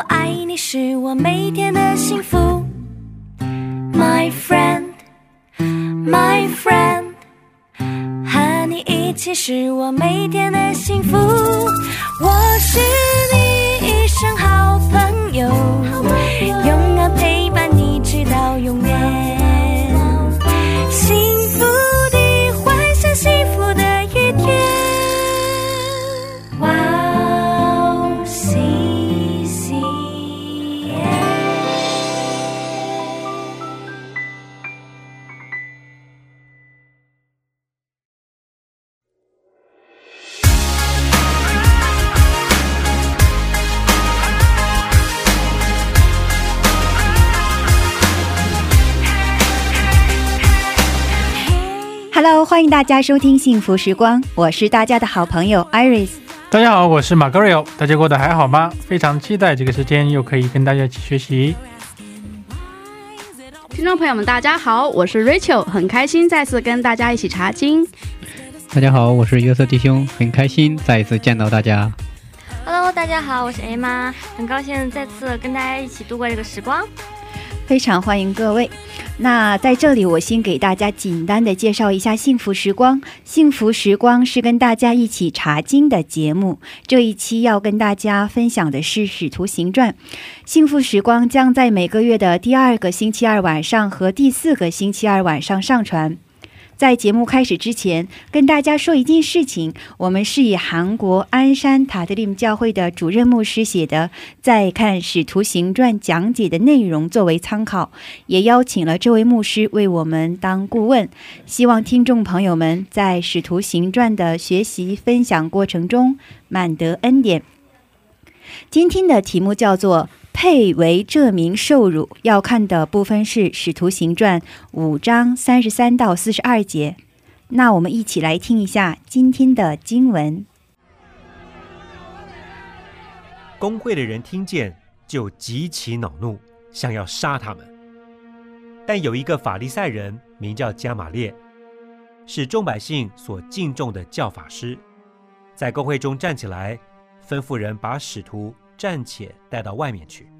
爱你是我每天的幸福 My friend My friend 和你一起是我每天的幸福，我是你一生好朋友，永远陪伴你直到永远，幸福的幻想，幸福的一天，哇哦西西耶。 Hello， 欢迎大家收听幸福时光，我是大家的好朋友 Iris。 大家好，我是马格瑞欧，大家过得还好吗？非常期待这个时间又可以跟大家一起学习。 听众朋友们大家好，我是 Rachel， 很开心再次跟大家一起查经。 大家好，我是约瑟弟兄，很开心再一次见到大家。 Hello， 大家好，我是 Emma， 很高兴再次跟大家一起度过这个时光。 非常欢迎各位。那在这里我先给大家简单的介绍一下幸福时光。幸福时光是跟大家一起查经的节目，这一期要跟大家分享的是使徒行传。幸福时光将在每个月的第2个星期二晚上和第4个星期二晚上上传。在节目开始之前，跟大家说一件事情，我们是以韩国鞍山塔特林教会的主任牧师写的在看使徒行传讲解的内容作为参考，也邀请了这位牧师为我们当顾问，希望听众朋友们在使徒行传的学习分享过程中满得恩典。今天的题目叫做配为这名受辱，要看的部分是使徒行传5章33到42节。那我们一起来听一下今天的经文。 公会的人听见就极其恼怒，想要杀他们。但有一个法利赛人名叫加玛列，是众百姓所敬重的教法师，在公会中站起来，吩咐人把使徒暂且带到外面去。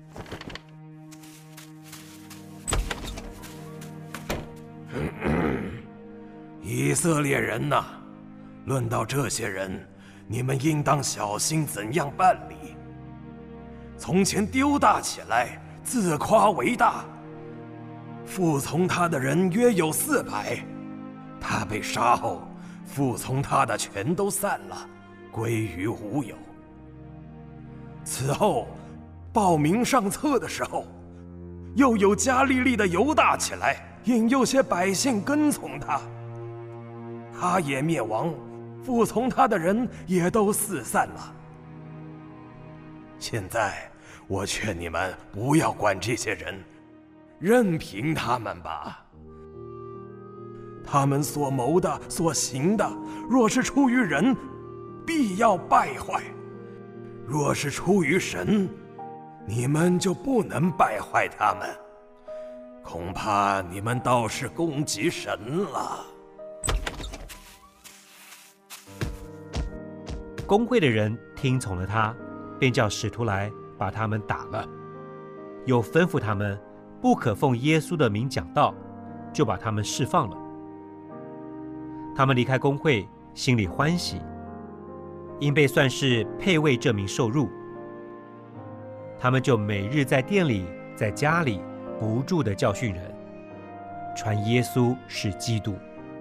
以色列人呐，论到这些人，你们应当小心怎样办理。从前丢大起来，自夸为大，服从他的人约有400，他被杀后，服从他的全都散了，归于无有。此后报名上册的时候，又有加利利的犹大起来，引诱些百姓跟从他，他也灭亡，服从他的人也都四散了。现在我劝你们不要管这些人，任凭他们吧。他们所谋的所行的，若是出于人，必要败坏；若是出于神，你们就不能败坏他们。恐怕你们倒是攻击神了。 公会的人听从了他，便叫使徒来把他们打了，又吩咐他们不可奉耶稣的名讲道，就把他们释放了。他们离开公会，心里欢喜，因被算是配为这名受辱。他们就每日在店里，在家里不住地教训人，传耶稣是基督。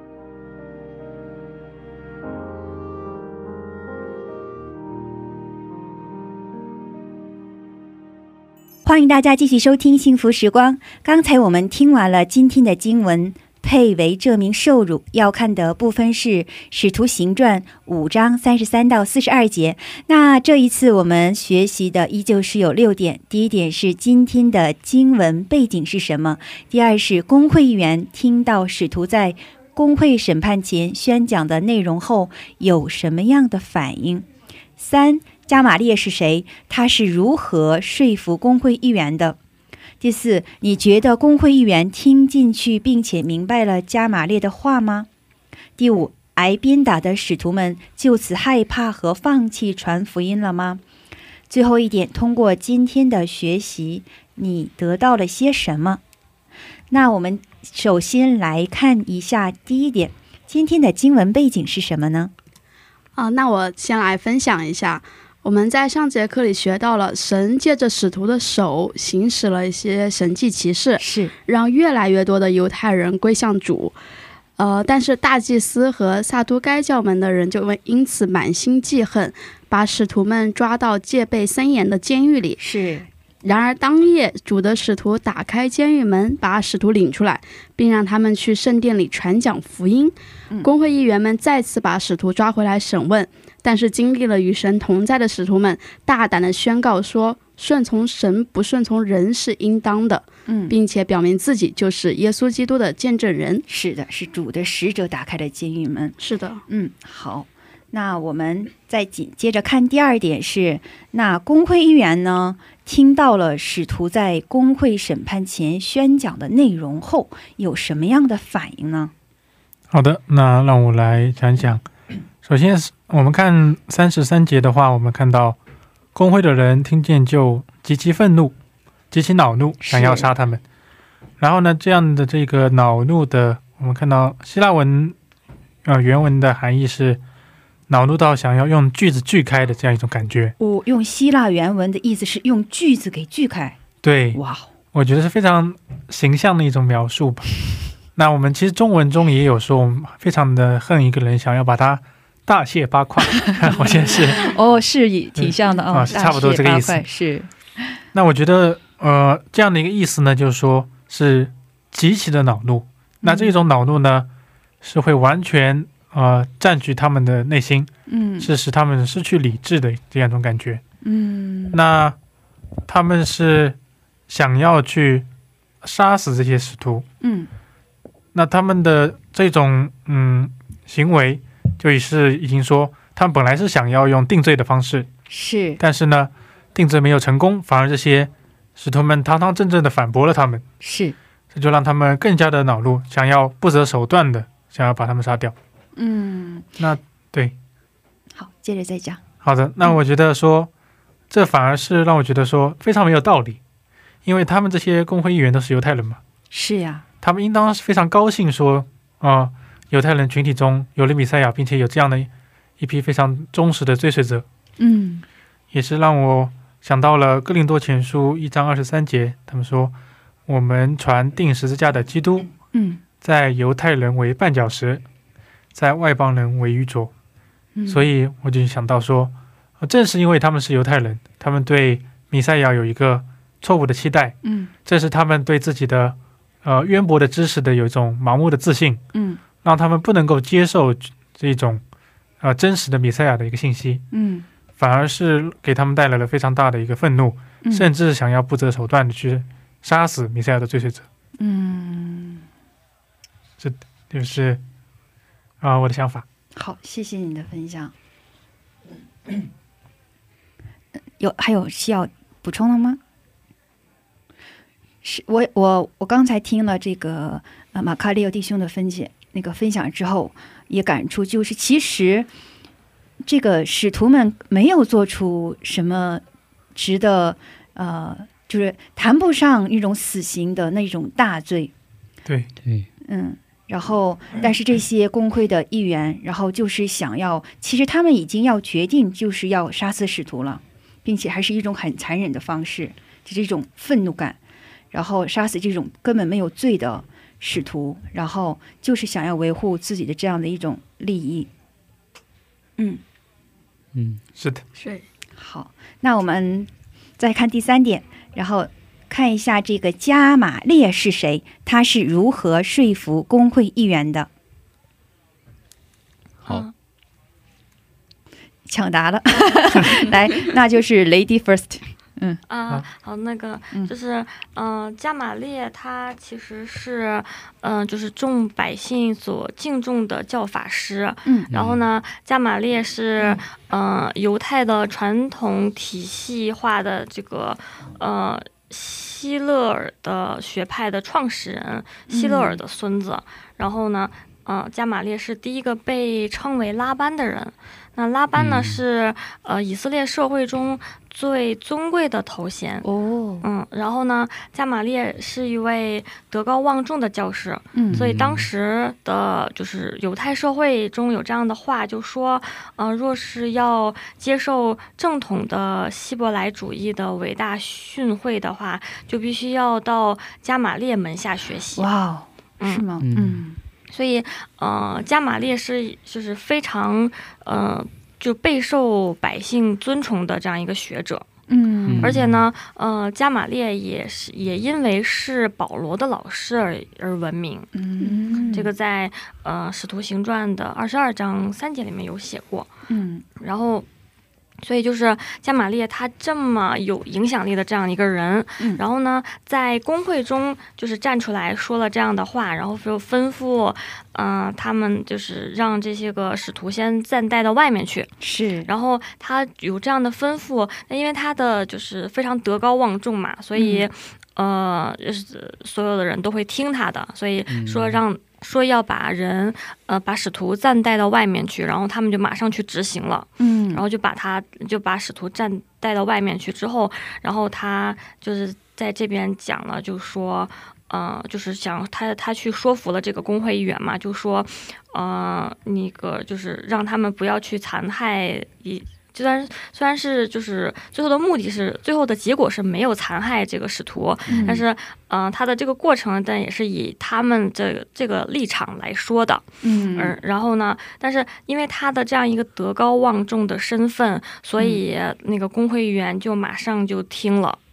欢迎大家继续收听幸福时光。刚才我们听完了今天的经文，配为这名受辱，要看的部分是使徒行传5章33到42节。那这一次我们学习的依旧是有6点。第一点是今天的经文背景是什么，第二是公会议员听到使徒在公会审判前宣讲的内容后有什么样的反应。3，加玛列是谁？他是如何说服公会议员的？第4，你觉得公会议员听进去并且明白了加玛列的话吗？第5，挨鞭打的使徒们就此害怕和放弃传福音了吗？ 最后一点，通过今天的学习，你得到了些什么？那我们首先来看一下第一点，今天的经文背景是什么呢？ 那我先来分享一下。我们在上节课里学到了，神借着使徒的手行使了一些神迹奇事， 是让越来越多的犹太人归向主。但是大祭司和撒都该教门的人就因此满心记恨，把使徒们抓到戒备森严的监狱里。 是。 然而当夜，主的使徒打开监狱门，把使徒领出来，并让他们去圣殿里传讲福音。公会议员们再次把使徒抓回来审问，但是经历了与神同在的使徒们大胆地宣告说，顺从神不顺从人是应当的，并且表明自己就是耶稣基督的见证人。 是的，是主的使者打开了监狱门。 是的。 好，那我们再紧接着看第二点是，那公会议员呢，听到了使徒在公会审判前宣讲的内容后，有什么样的反应呢？ 好的，那让我来讲讲。首先我们看33节的话，我们看到公会的人听见就极其愤怒，极其恼怒，想要杀他们。然后呢，这样的这个恼怒的，我们看到希腊文原文的含义是恼怒到想要用锯子锯开的这样一种感觉。 用希腊原文的意思是用锯子给锯开。 对， 哇， 我觉得是非常形象的一种描述吧。那我们其实中文中也有说，我们非常的恨一个人，想要把他大卸八块。我现在是是挺像的是差不多这个意思。 是。 那我觉得这样的一个意思呢，就是说是极其的恼怒。那这种恼怒呢，是会完全占据他们的内心，是使他们失去理智的这样一种感觉。那他们是想要去杀死这些使徒。那他们的这种行为就是已经说，他们本来是想要用定罪的方式， 是， 但是呢，定罪没有成功，反而这些使徒们堂堂正正的反驳了他们， 是， 这就让他们更加的恼怒，想要不择手段的想要把他们杀掉。那对， 好，接着再讲。 好的，那我觉得说，这反而是让我觉得说非常没有道理，因为他们这些公会议员都是犹太人嘛。 是呀， 他们应当是非常高兴说犹太人群体中有了弥赛亚，并且有这样的一批非常忠实的追随者。也是让我想到了哥林多前书1章23节，他们说我们传钉十字架的基督，在犹太人为绊脚石，在外邦人为愚拙。所以我就想到说，正是因为他们是犹太人，他们对弥赛亚有一个错误的期待，这是他们对自己的渊博的知识的有一种盲目的自信，让他们不能够接受这种真实的弥赛亚的一个信息，反而是给他们带来了非常大的一个愤怒，甚至想要不择手段的去杀死弥赛亚的追随者。这就是我的想法。 好，谢谢你的分享。还有需要补充的吗？是我刚才听了这个马卡利奥弟兄的分享之后，也感触就是其实这个使徒们没有做出什么值得就是谈不上一种死刑的那种大罪。 对， 然后但是这些公会的议员，然后就是想要，其实他们已经要决定就是要杀死使徒了，并且还是一种很残忍的方式，就是一种愤怒感，然后杀死这种根本没有罪的使徒，然后就是想要维护自己的这样的一种利益。 是的， 是。 好，那我们再看第3点，然后看一下这个加玛列是谁，他是如何说服公会议员的。 好， 抢答了。来，那就是 Lady First。 好，那个就是加玛列他其实是就是众百姓所敬重的教法师。然后呢，加玛列是犹太的传统体系化的这个希勒尔的学派的创始人，希勒尔的孙子。然后呢，加玛列是第一个被称为拉班的人。那拉班呢是以色列社会中最尊贵的头衔哦。 然后呢，加玛列是一位德高望重的教师，所以当时的就是犹太社会中有这样的话，就说，若是要接受正统的希伯来主义的伟大训诲的话，就必须要到加玛列门下学习。 哇，是吗？ 所以，加玛列是就是非常就备受百姓尊崇的这样一个学者。而且呢，加玛列也因为是保罗的老师而闻名。这个在使徒行传的22章3节里面有写过。然后。所以就是加玛列他这么有影响力的这样一个人，然后呢，在公会中就是站出来说了这样的话，然后就吩咐，他们就是让这些个使徒先暂带到外面去。 是， 然后他有这样的吩咐，那因为他的就是非常德高望重嘛，所以，所有的人都会听他的，所以说要把人把使徒暂带到外面去，然后他们就马上去执行了。然后就把使徒暂带到外面去之后，然后他就是在这边讲了，就说就是想他去说服了这个公会议员嘛，就说那个就是让他们不要去残害虽然是就是最后的目的是最后的结果是没有残害这个使徒，但是他的这个过程但也是以他们这个立场来说的。然后呢，但是因为他的这样一个德高望重的身份，所以那个公会议员就马上就听了。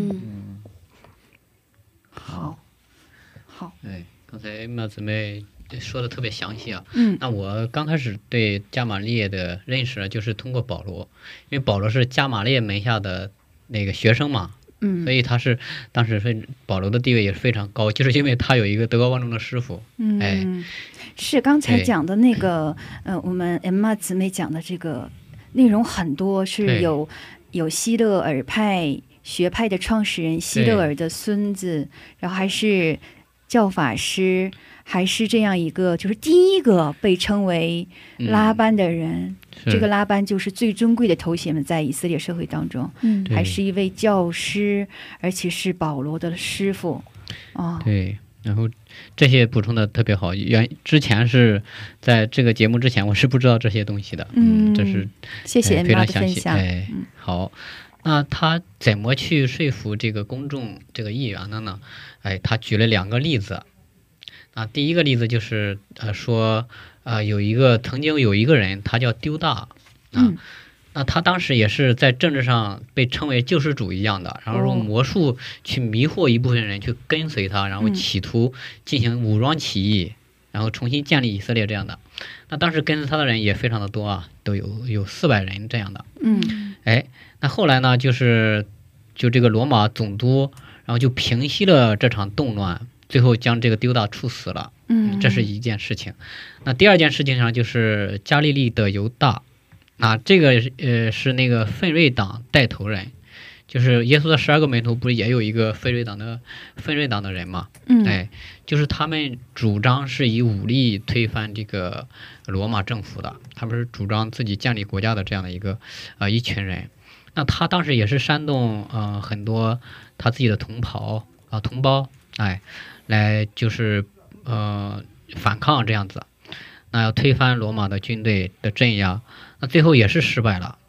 好， 哎，刚才马姊妹说的特别详细啊。那我刚开始对加玛列的认识就是通过保罗，因为保罗是加玛列门下的那个学生嘛，所以他是当时保罗的地位也是非常高，就是因为他有一个德高望重的师傅。 是刚才讲的那个我们 Emma 姊妹讲的这个内容很多，是有希勒尔派学派的创始人希勒尔的孙子，然后还是教法师，还是这样一个就是第一个被称为拉班的人。这个拉班就是最尊贵的头衔嘛，在以色列社会当中。还是一位教师，而且是保罗的师傅。 对，然后这些补充的特别好，之前是在这个节目之前我是不知道这些东西的。这是谢谢 Emma 的分享。 好，那他怎么去说服这个公众这个议员的呢？他举了2个例子。第一个例子就是说曾经有一个人，他叫丢大。那他当时也是在政治上被称为救世主一样的，然后用魔术去迷惑一部分人去跟随他，然后企图进行武装起义，然后重新建立以色列这样的。那当时跟随他的人也非常的多啊，都有400人这样的。那后来呢，就这个罗马总督，然后就平息了这场动乱，最后将这个丢大处死了。这是一件事情。那第二件事情上就是加利利的犹大，这个是那个奋锐党带头人，就是耶稣的12个门徒不是也有一个奋锐党的人嘛？就是他们主张是以武力推翻这个罗马政府的，他们是主张自己建立国家的这样的一群人。那他当时也是煽动很多他自己的同胞来就是反抗这样子，那要推翻罗马的军队的镇压，那最后也是失败了。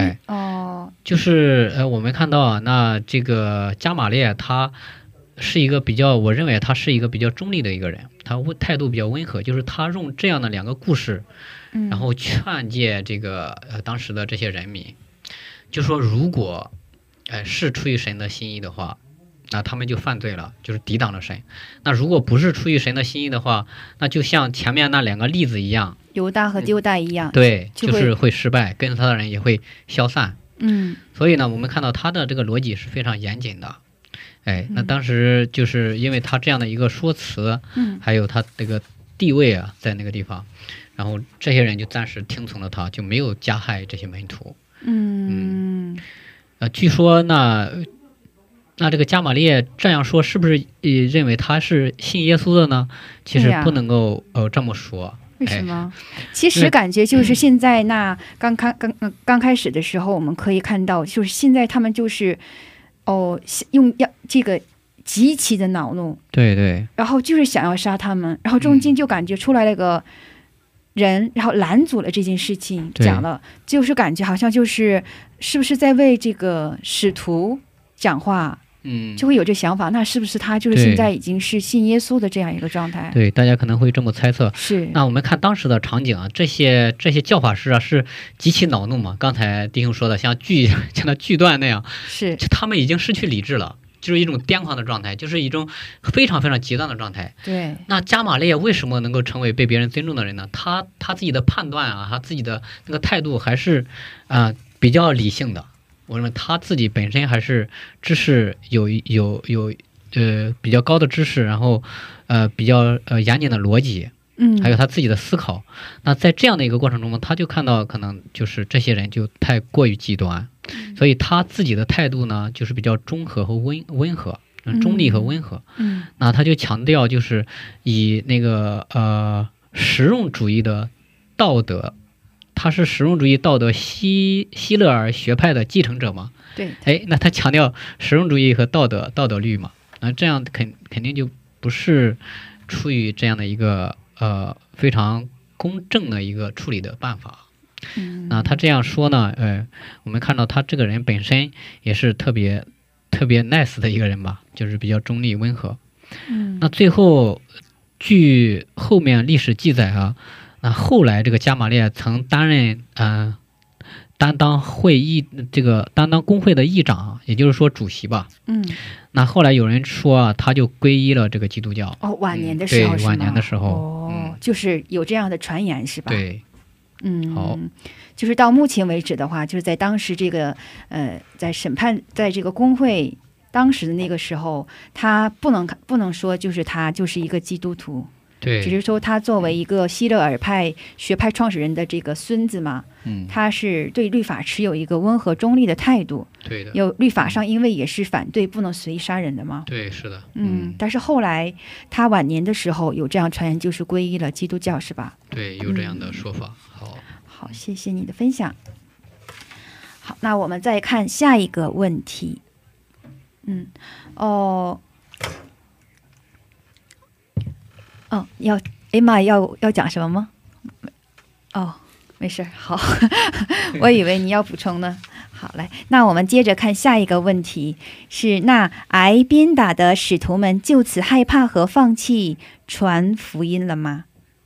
就是我们看到那这个加玛列他是一个我认为他是一个比较中立的一个人，他态度比较温和，就是他用这样的2个故事，然后劝诫这个当时的这些人民，就说如果是出于神的心意的话，那他们就犯罪了，就是抵挡了神。那如果不是出于神的心意的话，那就像前面那2个例子一样， 犹大和丢大一样， 对，就是会失败，跟着他的人也会消散。所以呢，我们看到他的这个逻辑是非常严谨的。那当时就是因为他这样的一个说辞，还有他这个地位啊，在那个地方，然后这些人就暂时听从了他，就没有加害这些门徒。据说那这个加玛列这样说，是不是认为他是信耶稣的呢？其实不能够这么说。 为什么？其实感觉就是现在那刚开始的时候，我们可以看到，就是现在他们就是用这个极其的恼怒， 对对， 然后就是想要杀他们，然后中间就感觉出来了个人，然后拦阻了这件事情，讲了，就是感觉好像就是是不是在为这个使徒讲话。就会有这想法，那是不是他就是现在已经是信耶稣的这样一个状态？对，大家可能会这么猜测。是。那我们看当时的场景啊，这些教法师啊是极其恼怒嘛。刚才弟兄说的，像那锯断那样，是他们已经失去理智了，就是一种癫狂的状态，就是一种非常非常极端的状态。对。那加玛列为什么能够成为被别人尊重的人呢？他自己的判断啊，他自己的那个态度还是比较理性的。我认为他自己本身还是知识有比较高的知识，然后比较严谨的逻辑，还有他自己的思考。那在这样的一个过程中呢，他就看到可能就是这些人就太过于极端，所以他自己的态度呢就是比较中和和温和，中立和温和。那他就强调就是以那个实用主义的道德。他是实用主义道德希勒尔学派的继承者嘛？对。那他强调实用主义和道德律嘛？那这样肯定就不是出于这样的一个非常公正的一个处理的办法。那他这样说呢？我们看到他这个人本身也是特别 nice 的一个人吧，就是比较中立温和。那最后据后面历史记载啊。那后来这个加玛列曾担任担当公会的议长，也就是说主席吧。那后来有人说啊，他就皈依了这个基督教。晚年的时候是吗？对，晚年的时候。就是有这样的传言是吧？对。好。就是到目前为止的话，就是在当时这个在审判，在这个公会当时的那个时候，他不能说就是他就是一个基督徒。对，只是说他作为一个希勒尔派学派创始人的这个孙子嘛，他是对律法持有一个温和中立的态度。对的，有律法上因为也是反对不能随意杀人的嘛。对，是的。但是后来他晚年的时候有这样传言，就是皈依了基督教，是吧？对，有这样的说法。好，谢谢你的分享。好，那我们再看下一个问题。艾玛要讲什么吗？没事，好，我以为你要补充呢。好，来，那我们接着看下一个问题是：那挨鞭打的使徒们就此害怕和放弃传福音了吗？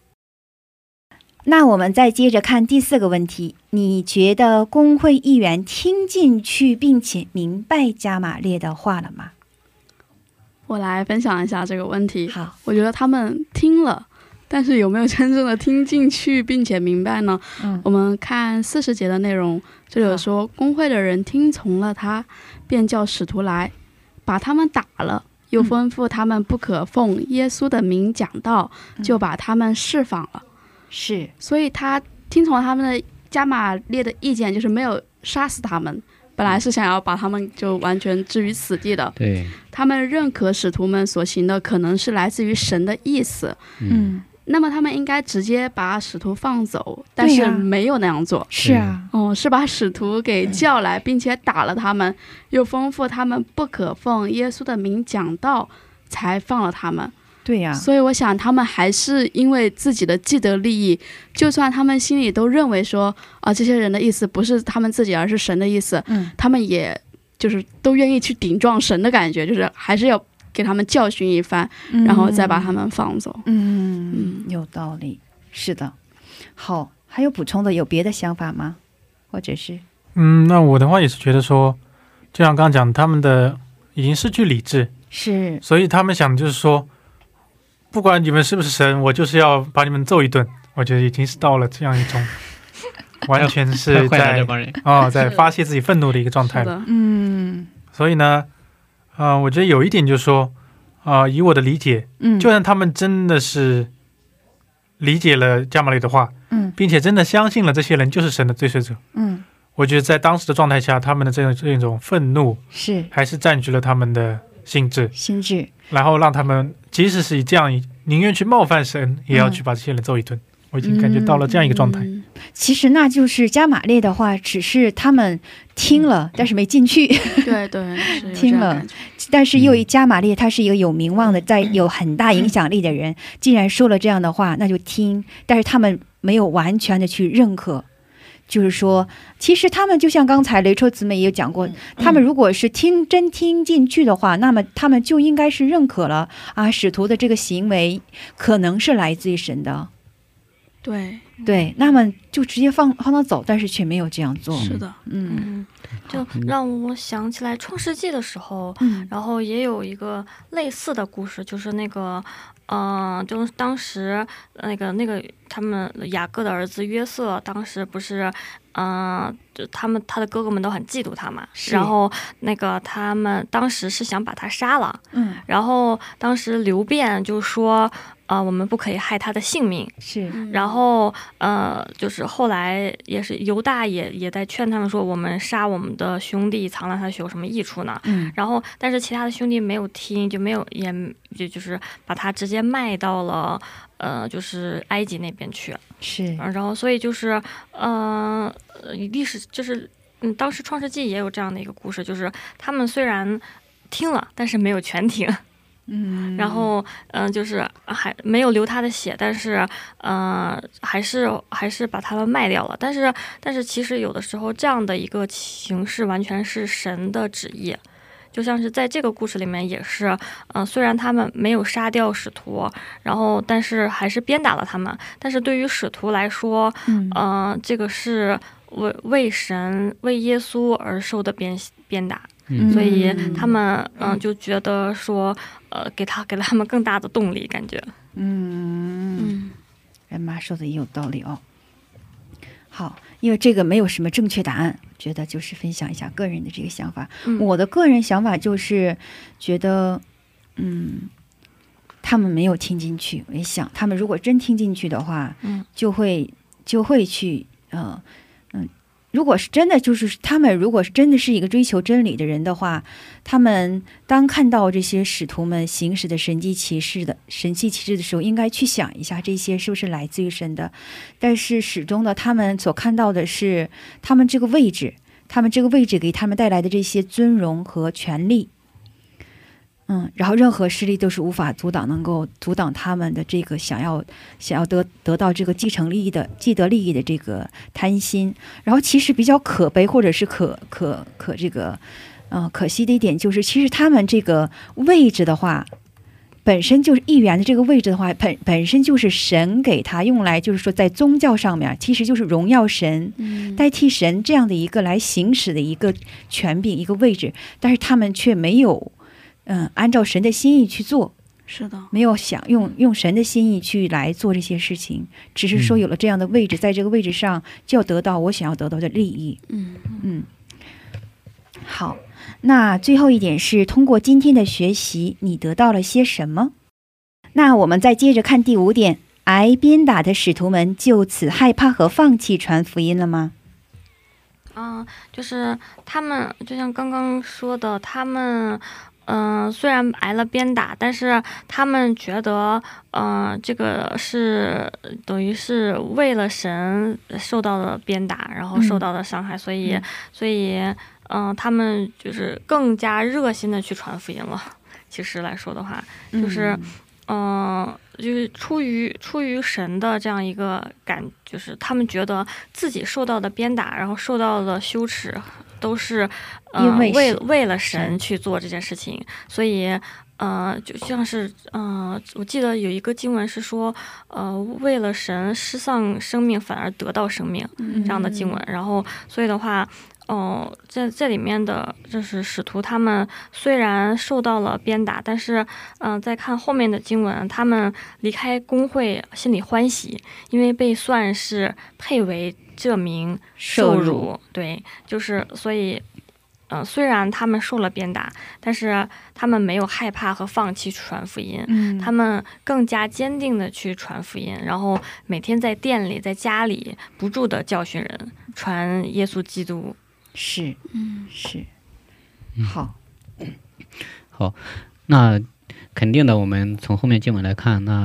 那我们再接着看第4个问题：你觉得公会议员听进去并且明白加玛列的话了吗？ 我来分享一下这个问题。好，我觉得他们听了，但是有没有真正的听进去并且明白呢？我们看40节的内容，这里有说公会的人听从了他，便叫使徒来，把他们打了，又吩咐他们不可奉耶稣的名讲道，就把他们释放了。是，所以他听从他们的加玛列的意见，就是没有杀死他们。本来是想要把他们就完全置于死地的。对，他们认可使徒们所行的可能是来自于神的意思。那么他们应该直接把使徒放走，但是没有那样做。是啊，是把使徒给叫来，并且打了他们，又吩咐他们不可奉耶稣的名讲道，才放了他们。对呀，所以我想他们还是因为自己的既得利益，就算他们心里都认为说这些人的意思不是他们自己，而是神的意思，他们也就是都愿意去顶撞神的感觉，就是还是要给他们教训一番，然后再把他们放走。有道理，是的。好，还有补充的，有别的想法吗？或者是那我的话也是觉得说，就像刚刚讲，他们的已经失去理智，是，所以他们想就是说，不管你们是不是神，我就是要把你们揍一顿。我觉得已经是到了这样一种完全是在发泄自己愤怒的一个状态了。所以呢我觉得有一点就是说以我的理解，就算他们真的是理解了加玛列的话，并且真的相信了这些人就是神的追随者，我觉得在当时的状态下，他们的这种愤怒是还是占据了他们的心智，然后让他们即使是以这样宁愿去冒犯神，也要去把这些人揍一顿。 我已经感觉到了这样一个状态。 其实那就是加玛列的话，只是他们听了，但是没进去。 对对， 听了，但是又加玛列他是一个有名望的，在有很大影响力的人，既然说了这样的话，那就听。但是他们没有完全的去认可。就是说，其实他们就像刚才雷抽姊妹也有讲过，他们如果是真听进去的话，那么他们就应该是认可了啊，使徒的这个行为可能是来自于神的。 对对，那么就直接放他走，但是却没有这样做。 是的， 就让我想起来创世纪的时候，然后也有一个类似的故事，就是那个就当时那个他们雅各的儿子约瑟，当时不是就他的哥哥们都很嫉妒他嘛，然后那个他们当时是想把他杀了，然后当时刘辩就说我们不可以害他的性命， 是， 然后就是后来也是犹大也在劝他们说，我们杀我们的兄弟藏了他有什么益处呢？然后但是其他的兄弟没有听，就没有就是把他直接卖到了就是埃及那边去， 是， 然后所以就是历史就是当时创世纪也有这样的一个故事，就是他们虽然听了，但是没有全听。然后就是还没有流他的血，但是还是把他们卖掉了。但是其实有的时候这样的一个形式完全是神的旨意，就像是在这个故事里面也是，虽然他们没有杀掉使徒，然后但是还是鞭打了他们。但是对于使徒来说，这个是为神为耶稣而受的鞭打。所以他们就觉得说给他们更大的动力，感觉人妈说的也有道理哦。好，因为这个没有什么正确答案，觉得就是分享一下个人的这个想法。我的个人想法就是觉得他们没有听进去。我也想他们如果真听进去的话，就会去如果是真的，就是他们如果是真的是一个追求真理的人的话，他们当看到这些使徒们行使的神迹奇事的时候，应该去想一下这些是不是来自于神的。但是始终的，他们所看到的是他们这个位置给他们带来的这些尊荣和权利。然后任何势力都是无法能够阻挡他们的这个想要得到这个既得利益的这个贪心。然后其实比较可悲或者是可惜的一点就是，其实他们这个位置的话，本身就是议员的这个位置的话，本身就是神给他用来，就是说在宗教上面其实就是荣耀神，代替神这样的一个来行使的一个权柄一个位置，但是他们却没有按照神的心意去做。 是的， 没有想用神的心意去来做这些事情，只是说有了这样的位置，在这个位置上就要得到我想要得到的利益。好，那最后一点是通过今天的学习，你得到了些什么？那我们再接着看第5点，挨鞭打的使徒们就此害怕和放弃传福音了吗？ 就是他们就像刚刚说的，他们虽然挨了鞭打，但是他们觉得这个是等于是为了神受到的鞭打，然后受到的伤害，所以他们就是更加热心的去传福音了。其实来说的话，就是就是出于神的这样一个就是他们觉得自己受到的鞭打，然后受到的羞耻，都是为了神去做这件事情。所以就像是我记得有一个经文是说为了神失丧生命反而得到生命这样的经文。然后所以的话这里面的就是使徒他们虽然受到了鞭打，但是再看后面的经文，他们离开公会心里欢喜，因为被算是配为这名受辱。对，就是所以虽然他们受了鞭打，但是他们没有害怕和放弃传福音，他们更加坚定的去传福音，然后每天在店里在家里不住的教训人，传耶稣基督。 是好， 好，那肯定的，我们从后面经文来看，那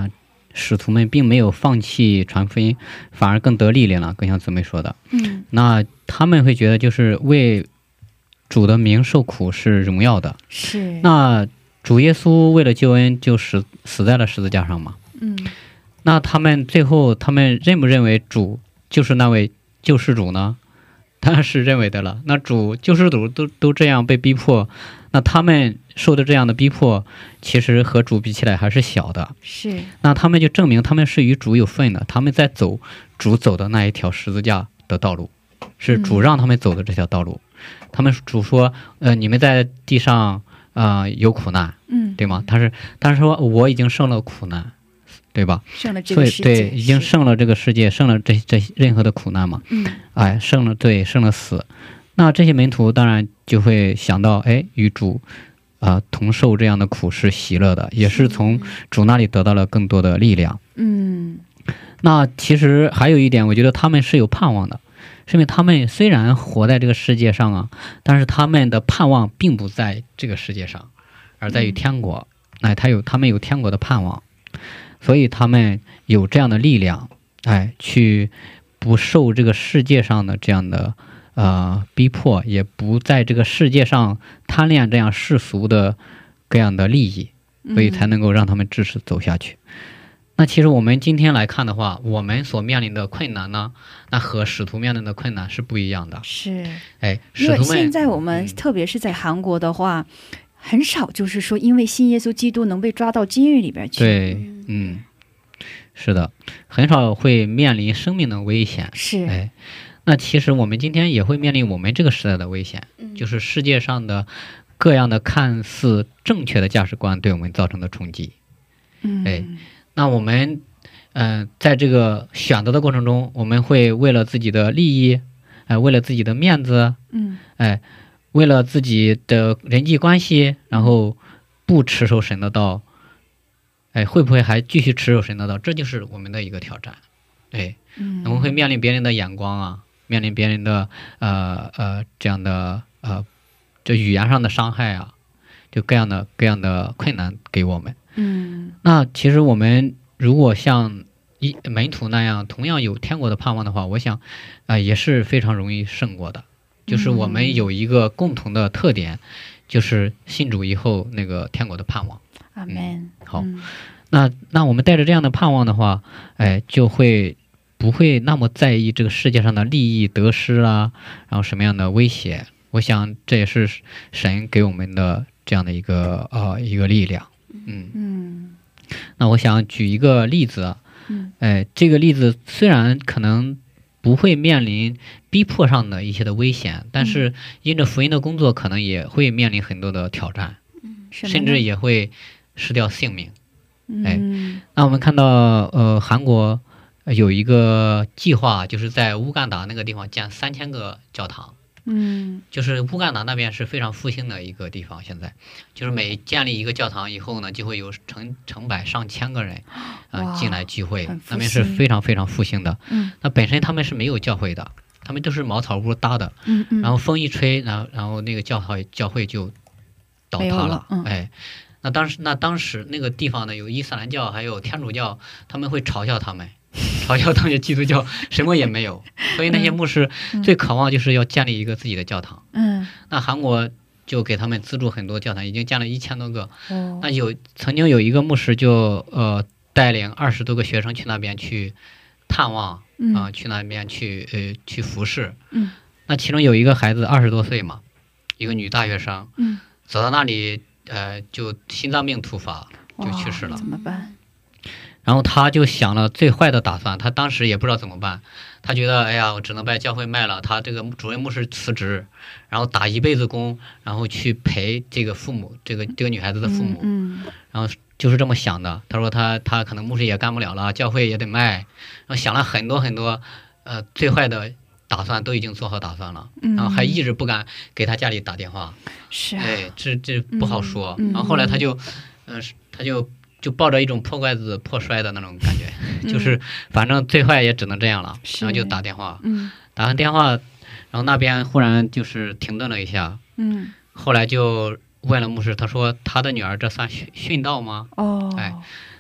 使徒们并没有放弃传福音，反而更得力量了，更像姊妹说的。那他们会觉得就是为主的名受苦是荣耀的。 是。 那主耶稣为了救恩就死在了十字架上嘛。那他们最后他们认不认为主就是那位救世主呢？当然是认为的了。那主救世主都这样被逼迫，那他们受的这样的逼迫其实和主比起来还是小的。 是。 那他们就证明他们是与主有份的，他们在走主走的那一条十字架的道路，是主让他们走的这条道路。他们主说你们在地上有苦难，对吗？但是说我已经胜了苦难，对吧？ 胜了这个世界。 对，已经胜了这个世界，胜了这任何的苦难嘛。胜了死。那这些门徒当然就会想到，与主同受这样的苦是喜乐的，也是从主那里得到了更多的力量。那其实还有一点，我觉得他们是有盼望的，是因为他们虽然活在这个世界上但是他们的盼望并不在这个世界上，而在于天国。他们有天国的盼望，所以他们有这样的力量，去不受这个世界上的这样的逼迫，也不在这个世界上贪恋这样世俗的各样的利益，所以才能够让他们支持走下去。那其实我们今天来看的话，我们所面临的困难呢，那和使徒面临的困难是不一样的。 是。 使徒们因为现在我们特别是在韩国的话，很少就是说因为信耶稣基督能被抓到监狱里边去。 对，是的，很少会面临生命的危险。 是。 那其实我们今天也会面临我们这个时代的危险，就是世界上的各样的看似正确的价值观对我们造成的冲击。那我们在这个选择的过程中，我们会为了自己的利益，为了自己的面子，为了自己的人际关系，然后不持守神的道，会不会还继续持守神的道？这就是我们的一个挑战。我们会面临别人的眼光面临别人的这样的这语言上的伤害就各样的困难给我们。那其实我们如果像门徒那样同样有天国的盼望的话，我想也是非常容易胜过的。就是我们有一个共同的特点，就是信主以后那个天国的盼望。 阿们。 好，那我们带着这样的盼望的话，就不会那么在意这个世界上的利益得失然后什么样的威胁。我想这也是神给我们的这样的一个力量。那我想举一个例子，这个例子虽然可能不会面临逼迫上的一些的危险，但是因着福音的工作，可能也会面临很多的挑战，甚至也会失掉性命。那我们看到韩国有一个计划，就是在乌干达那个地方建3000个教堂。就是乌干达那边是非常复兴的一个地方，现在就是每建立一个教堂以后呢，就会有成百上千个人进来聚会，那边是非常非常复兴的。那本身他们是没有教会的，他们都是茅草屋搭的，然后风一吹，然后那个教会就倒塌了。那当时那个地方呢，有伊斯兰教还有天主教，他们会嘲笑他们，当些基督教什么也没有，所以那些牧师最渴望就是要建立一个自己的教堂。那韩国就给他们资助很多教堂，已经建了1000多个。那曾经有一个牧师就带领20多个学生去那边去探望去那边去服侍。那其中有一个孩子20多岁嘛，一个女大学生，走到那里就心脏病突发就去世了。 怎么办？ 然后他就想了最坏的打算，他当时也不知道怎么办，他觉得我只能把教会卖了，他这个主任牧师辞职，然后打一辈子工，然后去陪这个父母，这个女孩子的父母。然后就是这么想的。他说他可能牧师也干不了了，教会也得卖，然后想了很多很多最坏的打算，都已经做好打算了，然后还一直不敢给他家里打电话。 是这不好说。然后后来他就抱着一种破罐子破摔的那种感觉，就是反正最坏也只能这样了，然后就打电话。打完电话，然后那边忽然就是停顿了一下。后来就问了牧师，他说他的女儿这算殉道吗？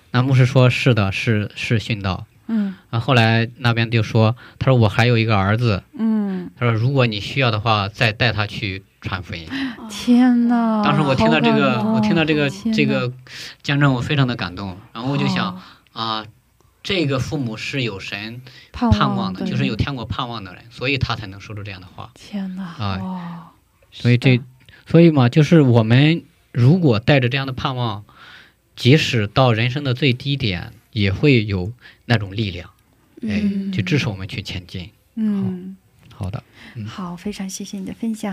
那牧师说是的，是殉道。后来那边就说，他说我还有一个儿子，他说如果你需要的话，再带他去传福音。 天哪！ 当时我听到这个见证，我非常的感动。然后我就想这个父母是有神盼望的，就是有天国盼望的人，所以他才能说出这样的话。 天哪！ 所以嘛，就是我们如果带着这样的盼望，即使到人生的最低点，也会有那种力量，去支持我们去前进。好的， 好，非常谢谢你的分享。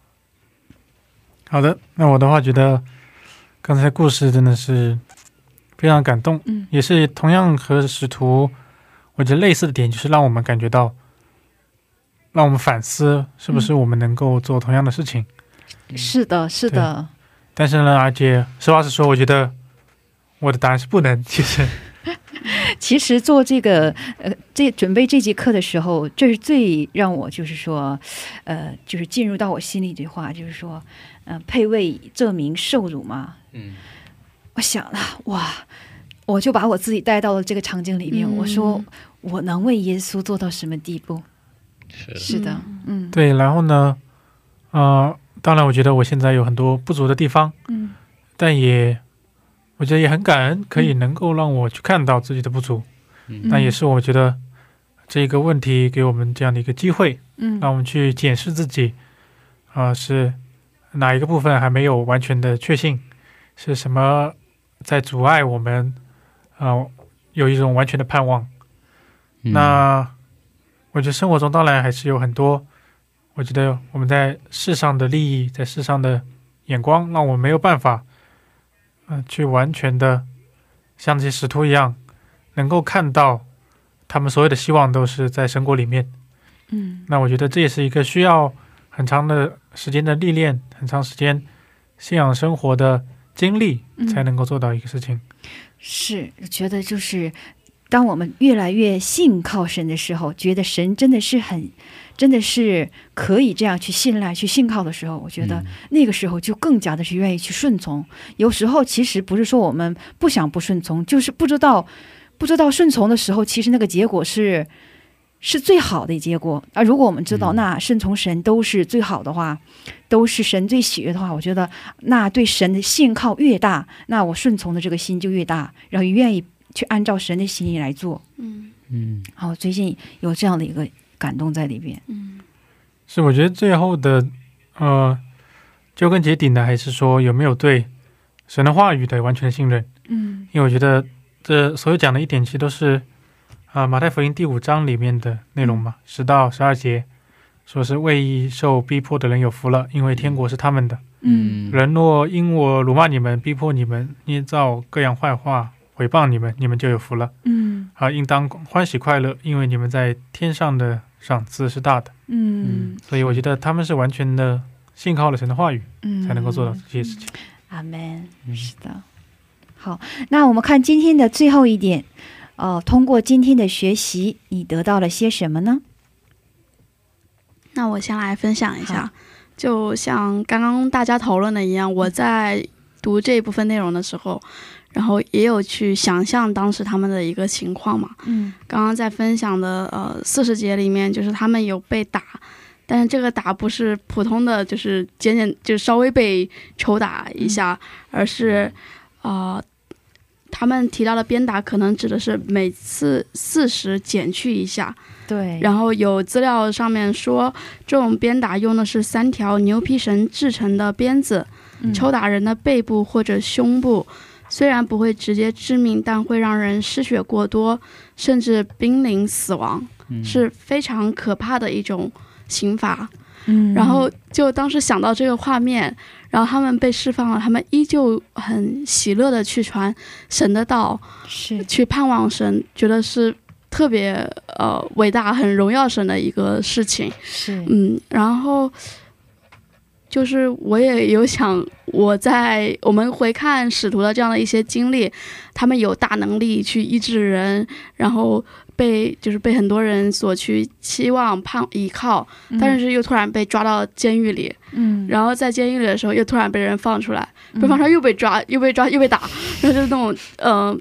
好的，那我的话觉得刚才故事真的是非常感动，也是同样和使徒我觉得类似的点，就是让我们感觉到，让我们反思是不是我们能够做同样的事情。 是的，是的。 但是呢，而且实话实说，我觉得我的答案是不能。 其实做这个准备这节课的时候，这是最让我就是说就是进入到我心里的话，就是说配为这名受辱嘛。我想了，哇，我就把我自己带到了这个场景里面，我说我能为耶稣做到什么地步？是的， 对。然后呢当然我觉得我现在有很多不足的地方，但我觉得也很感恩，可以能够让我去看到自己的不足。那也是我觉得这个问题给我们这样的一个机会，让我们去检视自己是哪一个部分还没有完全的确信，是什么在阻碍我们有一种完全的盼望。那我觉得生活中当然还是有很多，我觉得我们在世上的利益，在世上的眼光，让我们没有办法去完全的像这些使徒一样，能够看到他们所有的希望都是在神国里面。那我觉得这也是一个需要很长的时间的历练，很长时间信仰生活的经历才能够做到一个事情。 是，觉得就是当我们越来越信靠神的时候，觉得神真的是可以这样去信赖去信靠的时候，我觉得那个时候就更加的是愿意去顺从。有时候其实不是说我们不想不顺从，就是不知道顺从的时候，其实那个结果是最好的结果。如果我们知道那顺从神都是最好的话，都是神最喜悦的话，我觉得那对神的信靠越大，那我顺从的这个心就越大，然后愿意去按照神的心意来做。好，最近有这样的一个感动在里边。 是，我觉得最后的究根结底呢，还是说有没有对神的话语的完全的信任。因为我觉得这所有讲的一点其实都是马太福音第5章里面的内容嘛，10到12节说是为义受逼迫的人有福了，因为天国是他们的。人若因我辱骂你们，逼迫你们，捏造各样坏话毁谤你们，你们就有福了。应当欢喜快乐，因为你们在天上的赏赐是大的。所以我觉得他们是完全的信靠了神的话语，才能够做到这些事情。 阿们。是的。好，那我们看今天的最后一点，通过今天的学习，你得到了些什么呢？ 那我先来分享一下，就像刚刚大家讨论的一样，我在读这一部分内容的时候，然后也有去想象当时他们的一个情况嘛。刚刚在分享的40节里面，就是他们有被打，但是这个打不是普通的，就是就稍微被抽打一下，而是他们提到的鞭打可能指的是每次40减去一下。 对。 然后有资料上面说，这种鞭打用的是3条牛皮绳制成的鞭子，抽打人的背部或者胸部，虽然不会直接致命，但会让人失血过多，甚至濒临死亡，是非常可怕的一种刑罚。然后就当时想到这个画面，然后他们被释放了，他们依旧很喜乐的去传神的道，去盼望神，觉得是特别伟大很荣耀神的一个事情。然后就是我也有想，我们回看使徒的这样的一些经历，他们有大能力去医治人，然后被很多人所去期望依靠，但是又突然被抓到监狱里，然后在监狱里的时候又突然被人放出来，被放出来又被抓又被打，然后就是那种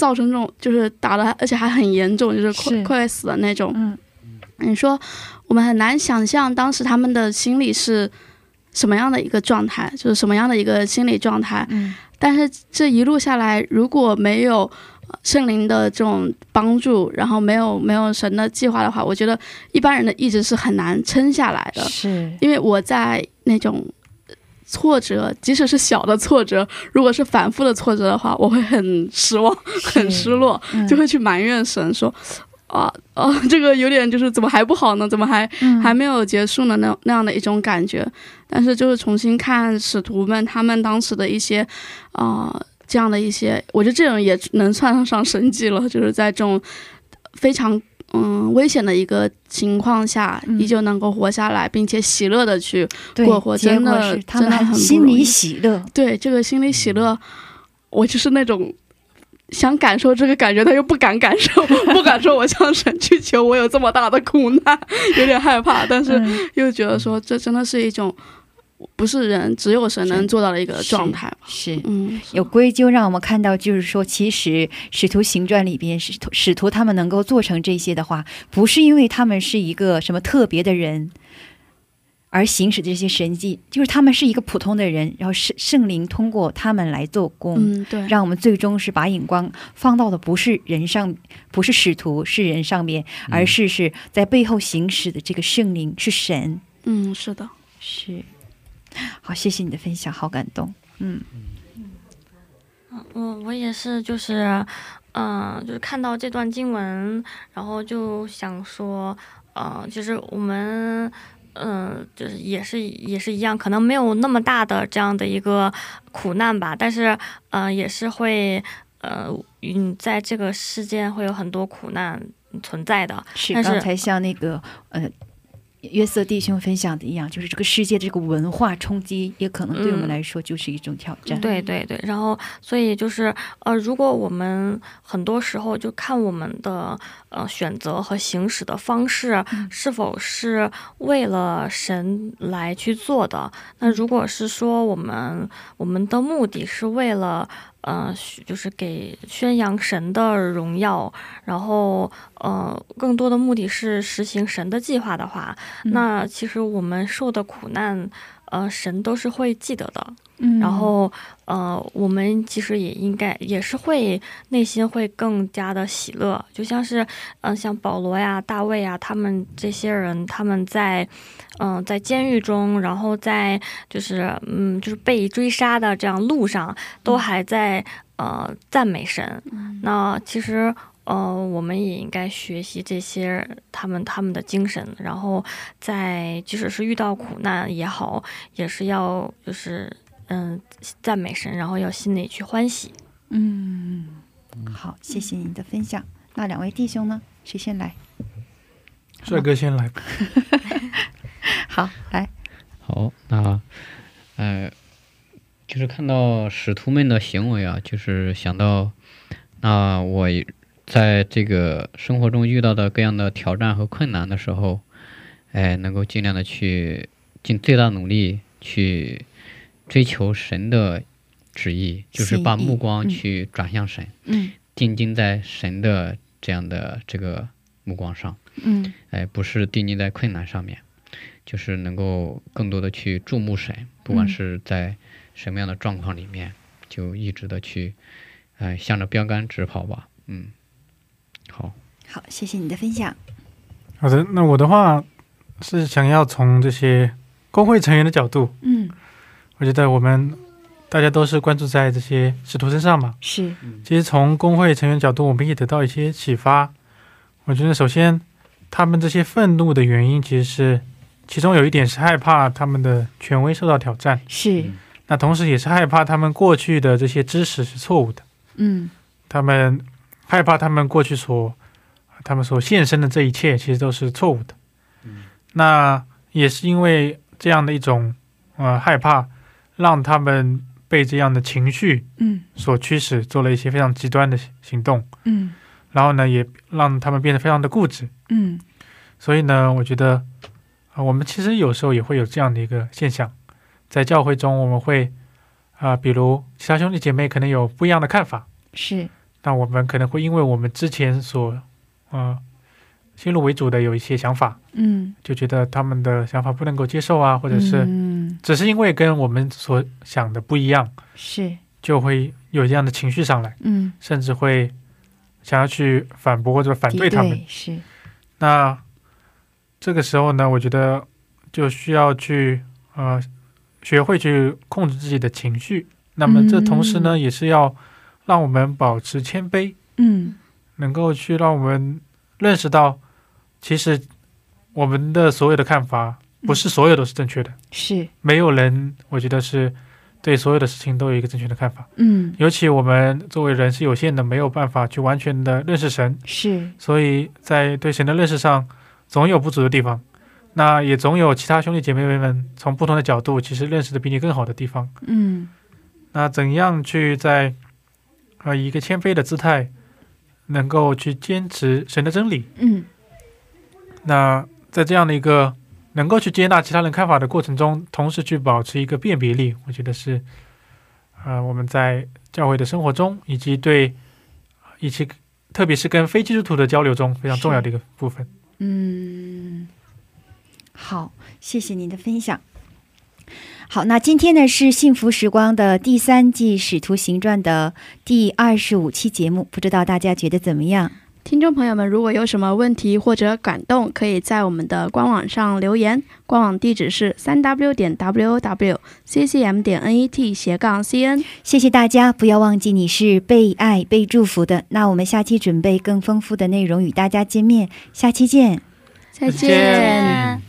造成这种就是打的而且还很严重，就是快死的那种。你说我们很难想象当时他们的心理是什么样的一个状态，就是什么样的一个心理状态。但是这一路下来，如果没有圣灵的这种帮助，然后没有神的计划的话，我觉得一般人的意志是很难撑下来的。 是因为我在那种挫折，即使是小的挫折，如果是反复的挫折的话，我会很失望很失落，就会去埋怨神说这个有点就是怎么还不好呢，怎么还没有结束呢，那样的一种感觉。但是就是重新看使徒们他们当时的一些这样的一些，我觉得这种也能算上神迹了，就是在这种非常危险的一个情况下，依旧能够活下来，并且喜乐的去过活，真的他们很心里喜乐。对， 这个心里喜乐，我就是那种想感受这个感觉，他又不敢感受，不敢说我向神去求，我有这么大的苦难，有点害怕，但是又觉得说这真的是一种不是人只有神能做到的一个状态。 是有归咎让我们看到，就是说其实使徒行传里边使徒他们能够做成这些的话，不是因为他们是一个什么特别的人而行使这些神迹，就是他们是一个普通的人，然后圣灵通过他们来做工，对，让我们最终是把眼光放到的不是人上，不是使徒是人上面，而是在背后行使的这个圣灵是神。 是的， 是。好，谢谢你的分享，好感动。 我也是，就是看到这段经文，然后就想说，就是我们，就是也是一样，可能没有那么大的这样的一个苦难吧，但是也是会在这个世间会有很多苦难存在的。 是刚才像那个约瑟弟兄分享的一样，就是这个世界的这个文化冲击也可能对我们来说就是一种挑战。 对对对，然后所以就是如果我们很多时候就看我们的选择和行使的方式是否是为了神来去做的，那如果是说我们的目的是为了就是给宣扬神的荣耀，然后更多的目的是实行神的计划的话，那其实我们受的苦难神都是会记得的。然后我们其实也是会内心会更加的喜乐，就像是像保罗呀、大卫呀，他们这些人，他们在监狱中，然后在就是被追杀的这样路上，都还在赞美神。那其实我们也应该学习这些他们的精神，然后即使是遇到苦难也好，也是要就是赞美神，然后要心里去欢喜。 好，谢谢你的分享。那两位弟兄呢？谁先来？ 帅哥先来吧。 好，来。 好，那就是看到使徒们的行为啊，就是想到那我在这个生活中遇到的各样的挑战和困难的时候，能够尽量的去尽最大努力去追求神的旨意，就是把目光去转向神，定睛在神的这样的这个目光上，不是定睛在困难上面，就是能够更多的去注目神，不管是在什么样的状况里面，就一直的去向着标杆直跑吧。 好，谢谢你的分享。 好的，那我的话是想要从这些公会成员的角度，我觉得我们大家都是关注在这些使徒身上嘛， 是。 其实从公会成员角度，我们也得到一些启发。我觉得首先，他们这些愤怒的原因，其中有一点是害怕他们的权威受到挑战， 是。 那同时也是害怕他们过去的这些知识是错误的，他们害怕他们过去他们所献身的这一切其实都是错误的。那也是因为这样的一种害怕，让他们被这样的情绪所驱使，做了一些非常极端的行动。然后呢，也让他们变得非常的固执。所以呢，我觉得我们其实有时候也会有这样的一个现象，在教会中我们会比如其他兄弟姐妹可能有不一样的看法， 是。 那我们可能会因为我们之前所先入为主的有一些想法，就觉得他们的想法不能够接受啊，或者是只是因为跟我们所想的不一样，是就会有这样的情绪上来，甚至会想要去反驳或者反对他们。是，那这个时候呢，我觉得就需要去学会去控制自己的情绪。那么这同时呢，也是要让我们保持谦卑，能够去让我们认识到，其实我们的所有的看法不是所有都是正确的，是没有人我觉得是对所有的事情都有一个正确的看法，尤其我们作为人是有限的，没有办法去完全的认识神，是所以在对神的认识上总有不足的地方，那也总有其他兄弟姐妹们从不同的角度其实认识的比你更好的地方，那怎样去在以一个谦卑的姿态能够去坚持神的真理，那在这样的一个能够去接纳其他人看法的过程中，同时去保持一个辨别力，我觉得是我们在教会的生活中以及特别是跟非基督徒的交流中非常重要的一个部分。 好，谢谢您的分享。好，那今天呢是幸福时光的第3季使徒行传的第25期节目，不知道大家觉得怎么样？ 听众朋友们，如果有什么问题或者感动，可以在我们的官网上留言，官网地址是www.ccm.net/cn。 谢谢大家，不要忘记你是被爱被祝福的。那我们下期准备更丰富的内容与大家见面，下期见， 再见。